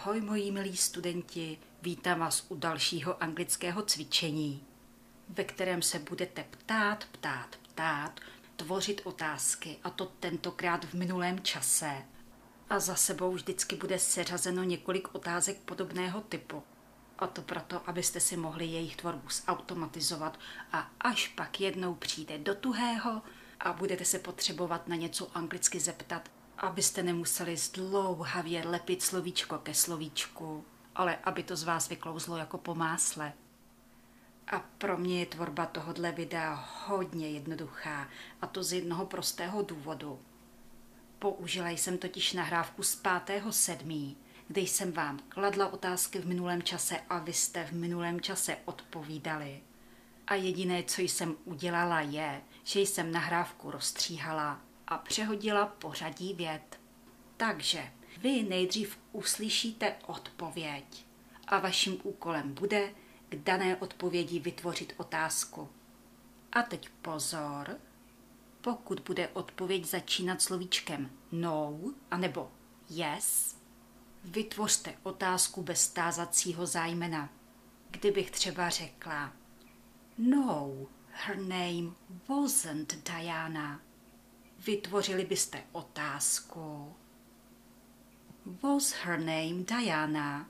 Ahoj moji milí studenti, vítám vás u dalšího anglického cvičení, ve kterém se budete ptát, tvořit otázky, a to tentokrát v minulém čase. A za sebou vždycky bude seřazeno několik otázek podobného typu. A to proto, abyste si mohli jejich tvorbu zautomatizovat a až pak jednou přijde do tuhého a budete se potřebovat na něco anglicky zeptat, abyste nemuseli zdlouhavě lepit slovíčko ke slovíčku, ale aby to z vás vyklouzlo jako po másle. A pro mě je tvorba tohodle videa hodně jednoduchá, a to z jednoho prostého důvodu. Použila jsem totiž nahrávku z 5.7., kde jsem vám kladla otázky v minulém čase a vy jste v minulém čase odpovídali. A jediné, co jsem udělala, je, že jsem nahrávku rozstříhala a přehodila pořadí vět. Takže vy nejdřív uslyšíte odpověď a vaším úkolem bude k dané odpovědi vytvořit otázku. A teď pozor, pokud bude odpověď začínat slovíčkem no anebo yes, vytvořte otázku bez tázacího zájmena. Kdybych třeba řekla no, her name wasn't Diana, vytvořili byste otázku was her name Diana.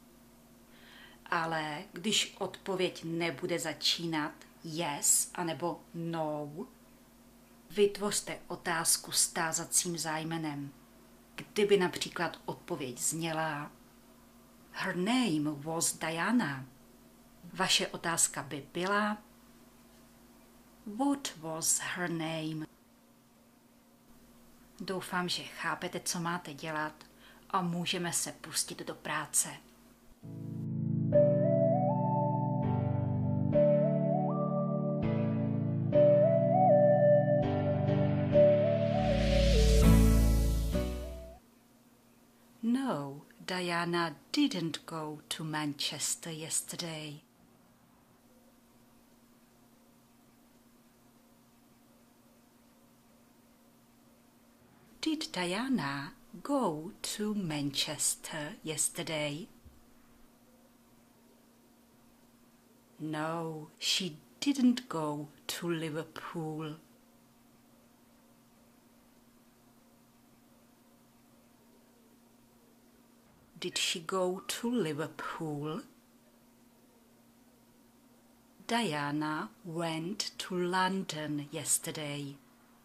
Ale když odpověď nebude začínat yes anebo no, vytvořte otázku s tázacím zájmenem. Kdyby například odpověď zněla her name was Diana, vaše otázka by byla what was her name. Doufám, že chápete, co máte dělat, a můžeme se pustit do práce. No, Diana didn't go to Manchester yesterday. Did Diana go to Manchester yesterday? No, she didn't go to Liverpool. Did she go to Liverpool? Diana went to London yesterday.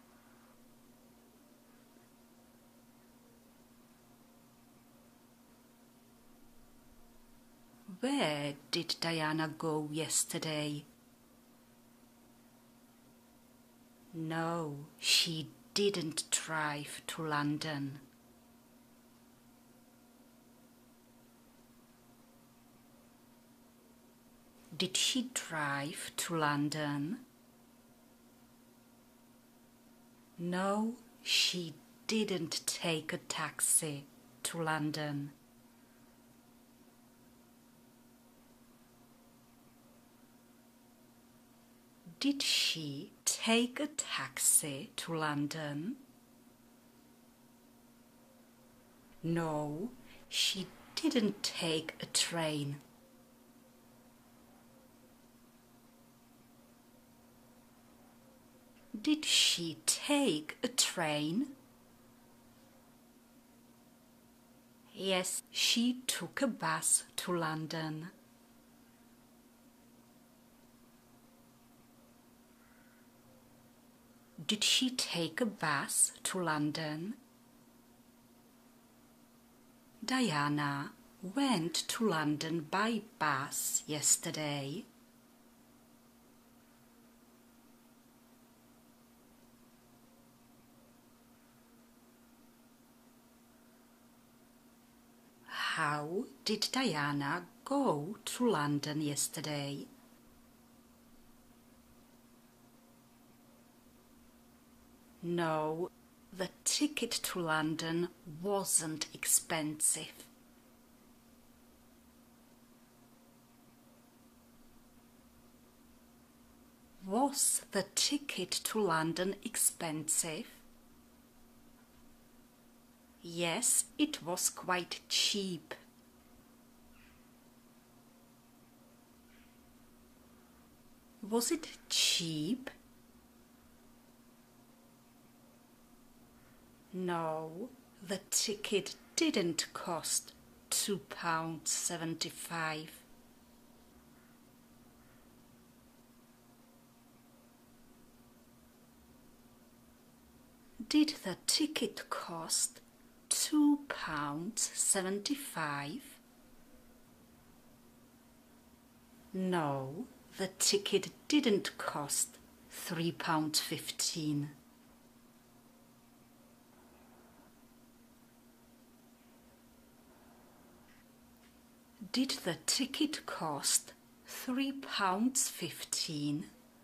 Where did Diana go yesterday? No, she didn't drive to London. Did she drive to London? No, she didn't take a taxi to London. Did she take a taxi to London? No, she didn't take a train. Did she take a train? Yes, she took a bus to London. Did she take a bus to London? Diana went to London by bus yesterday. How did Diana go to London yesterday? No, the ticket to London wasn't expensive. Was the ticket to London expensive? Yes, it was quite cheap. Was it cheap? No, the ticket didn't cost £2.75. Did the ticket cost £2.75? No, the ticket didn't cost £3.15. Did the ticket cost £3.15?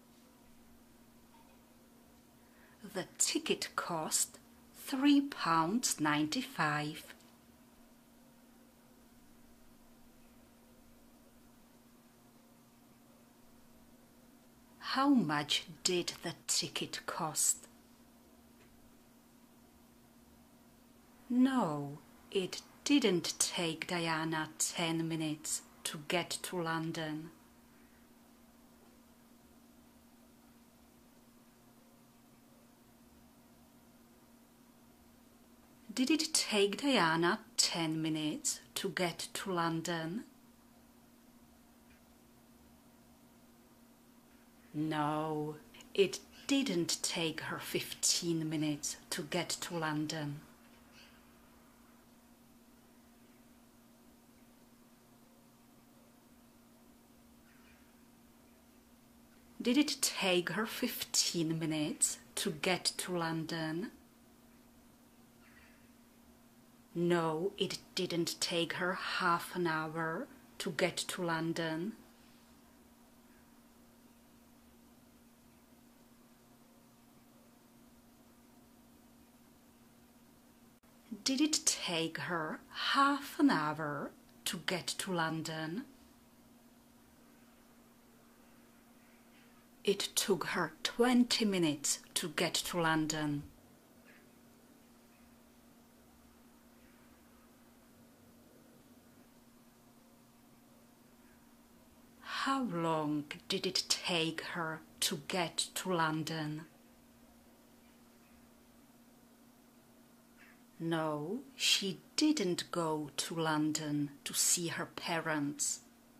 The ticket cost £3.95. How much did the ticket cost? No, it didn't take Diana 10 minutes to get to London. Did it take Diana 10 minutes to get to London? No, it didn't take her 15 minutes to get to London. Did it take her 15 minutes to get to London? No, it didn't take her half an hour to get to London. Did it take her half an hour to get to London? It took her 20 minutes to get to London. How long did it take her to get to London? No, she didn't go to London to see her parents.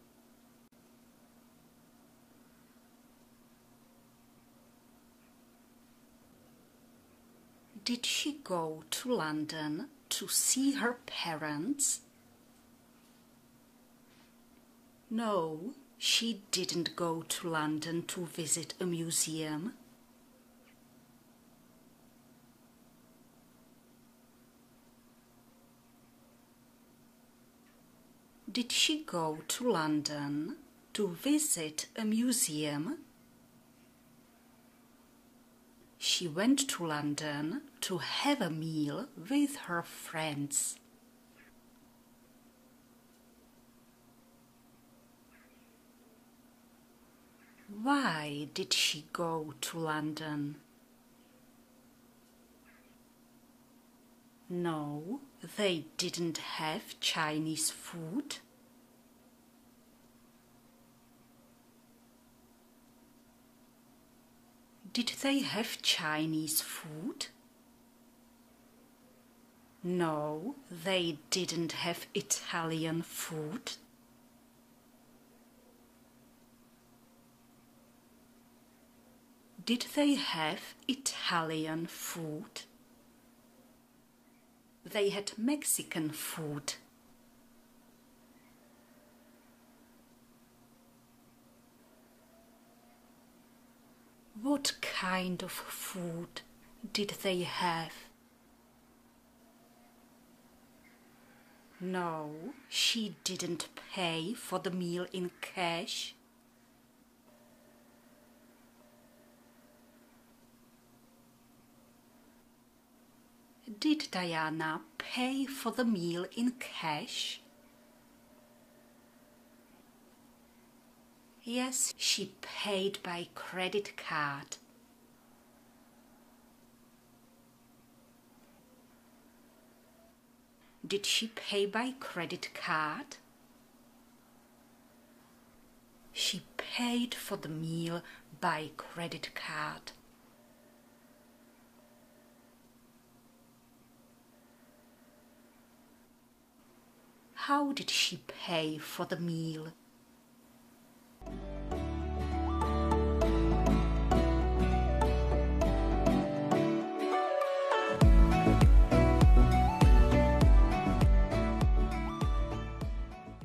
Did she go to London to see her parents? No, she didn't go to London to visit a museum. Did she go to London to visit a museum? She went to London to have a meal with her friends. Why did she go to London? No, they didn't have Chinese food. Did they have Chinese food? No, they didn't have Italian food. Did they have Italian food? They had Mexican food. What kind of food did they have? No, she didn't pay for the meal in cash. Did Diana pay for the meal in cash? Yes, she paid by credit card. Did she pay by credit card? She paid for the meal by credit card. How did she pay for the meal?